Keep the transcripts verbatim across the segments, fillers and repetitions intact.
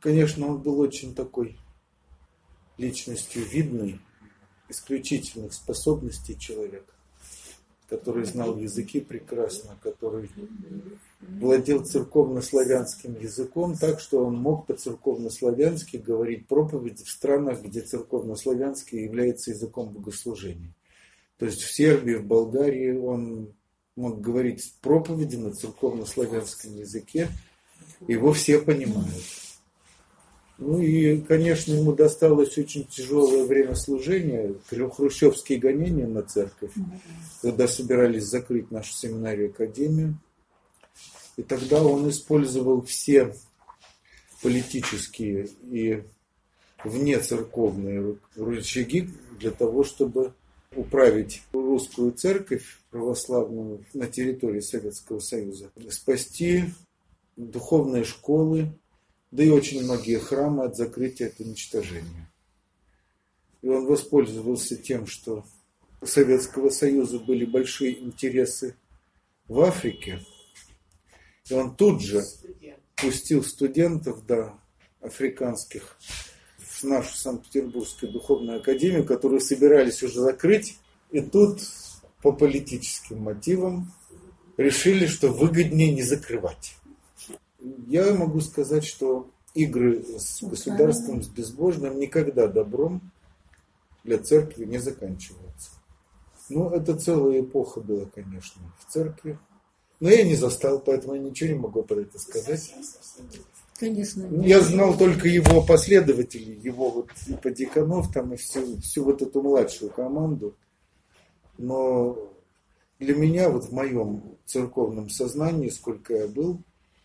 Конечно, он был очень такой личностью видной, исключительных способностей человека, который знал языки прекрасно, который владел церковно-славянским языком так, что он мог по-церковно-славянски говорить проповеди в странах, где церковно-славянский является языком богослужения. То есть в Сербии, в Болгарии он мог говорить проповеди на церковно-славянском языке, его все понимают. Ну и, конечно, ему досталось очень тяжелое время служения, хрущевские гонения на церковь, когда собирались закрыть нашу семинарию академию. И тогда он использовал все политические и внецерковные рычаги для того, чтобы управить русскую церковь православную на территории Советского Союза, спасти духовные школы, да и очень многие храмы от закрытия, от уничтожения. И он воспользовался тем, что у Советского Союза были большие интересы в Африке, и он тут же пустил студентов, да, африканских, в нашу Санкт-Петербургскую духовную академию, которую собирались уже закрыть, и тут по политическим мотивам решили, что выгоднее не закрывать. Я могу сказать, что игры с государством, с безбожным никогда добром для церкви не заканчиваются. Ну, это целая эпоха была, конечно, в церкви. Но я не застал, поэтому я ничего не могу про это сказать. Конечно. Я знал только его последователей, его вот и подьяконов, там, и всю, всю вот эту младшую команду. Но для меня, вот в моем церковном сознании, сколько я был,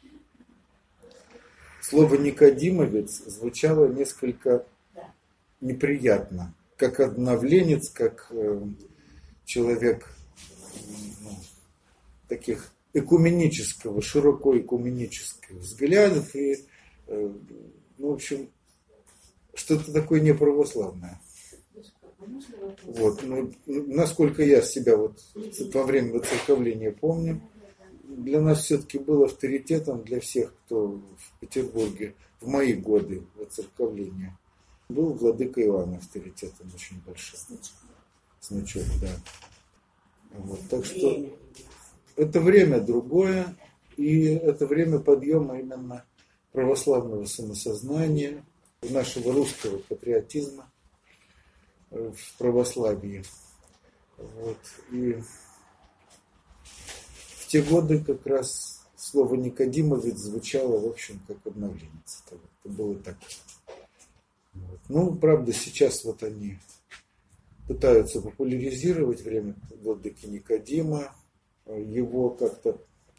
слово «никодимовец» звучало несколько неприятно. Как обновленец, как э, человек ну, таких экуменического, широко экуменических взглядов. И, э, ну, в общем, что-то такое неправославное. Вот. Ну, насколько я себя вот во время воцерковления помню, для нас все-таки был авторитетом, для всех, кто в Петербурге в мои годы воцерковления, был владыка Иоанн авторитетом очень большим. Значок, да. Вот. Так что это время другое, и это время подъема именно православного самосознания, нашего русского патриотизма в православии. Вот. И в те годы как раз слово «никодимовец» звучало, в общем, как обновленец. Это было так. Вот. Ну, правда, сейчас вот они пытаются популяризировать время владыки Никодима, его как-то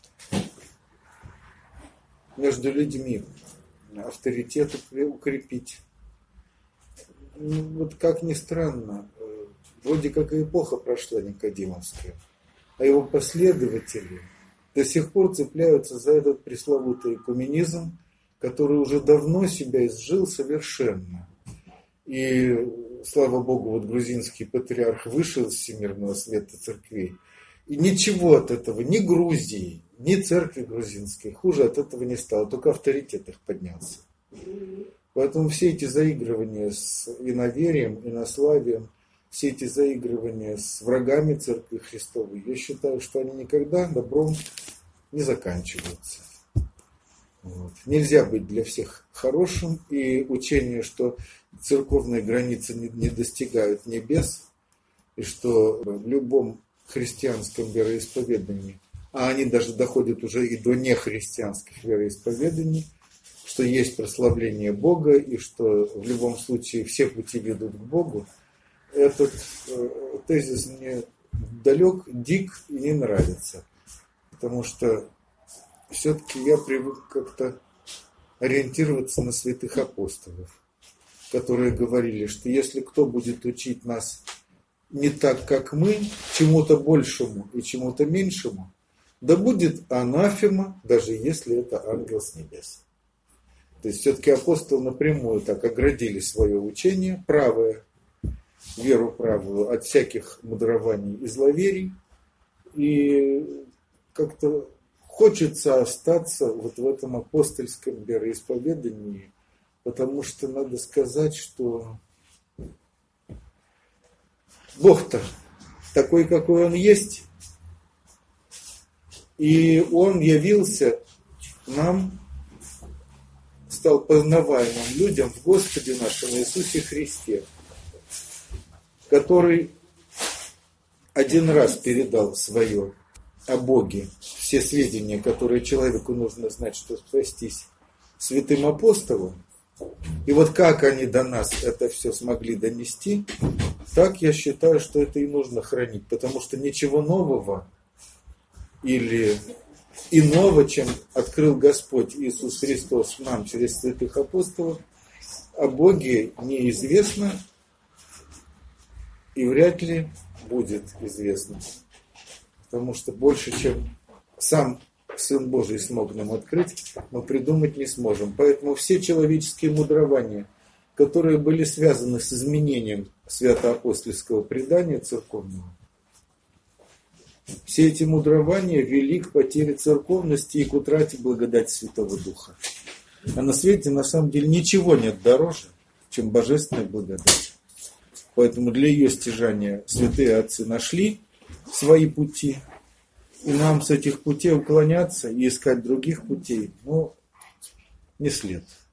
между людьми авторитет укрепить. Ну, вот как ни странно, вроде как и эпоха прошла никодимовская, а его последователи до сих пор цепляются за этот пресловутый экуменизм, который уже давно себя изжил совершенно. И, слава Богу, вот грузинский патриарх вышел из всемирного света церквей, и ничего от этого, ни Грузии, ни церкви грузинской, хуже от этого не стало, только авторитет их поднялся. Поэтому все эти заигрывания с иноверием, инославием, все эти заигрывания с врагами Церкви Христовой, я считаю, что они никогда добром не заканчиваются. Вот. Нельзя быть для всех хорошим, и учение, что церковные границы не, не достигают небес, и что в любом христианском вероисповедании, а они даже доходят уже и до нехристианских вероисповеданий, что есть прославление Бога, и что в любом случае все пути ведут к Богу, этот э, тезис мне далек, дик и не нравится. Потому что все-таки я привык как-то ориентироваться на святых апостолов, которые говорили, что если кто будет учить нас не так, как мы, чему-то большему и чему-то меньшему, да будет анафема, даже если это ангел с небес. То есть все-таки апостолы напрямую так оградили свое учение, правое, веру правую, от всяких мудрований и зловерий. И как-то хочется остаться вот в этом апостольском вероисповедании, Потому что надо сказать, что Бог-то такой, какой Он есть, и Он явился нам, стал познаваемым людям в Господе нашем Иисусе Христе, который один раз передал свое о Боге, все сведения, которые человеку нужно знать, чтобы спастись, святым апостолам. И вот как они до нас это все смогли донести, так я считаю, что это и нужно хранить, потому что ничего нового или иного, чем открыл Господь Иисус Христос нам через святых апостолов, о Боге неизвестно и вряд ли будет известно. Потому что больше, чем сам Сын Божий смог нам открыть, мы придумать не сможем. Поэтому все человеческие мудрования, которые были связаны с изменением святоапостольского предания церковного, все эти мудрования вели к потере церковности и к утрате благодати Святого Духа. А на свете на самом деле ничего нет дороже, чем божественная благодать. Поэтому для ее стяжания святые отцы нашли свои пути, и нам с этих путей уклоняться и искать других путей, ну, не след.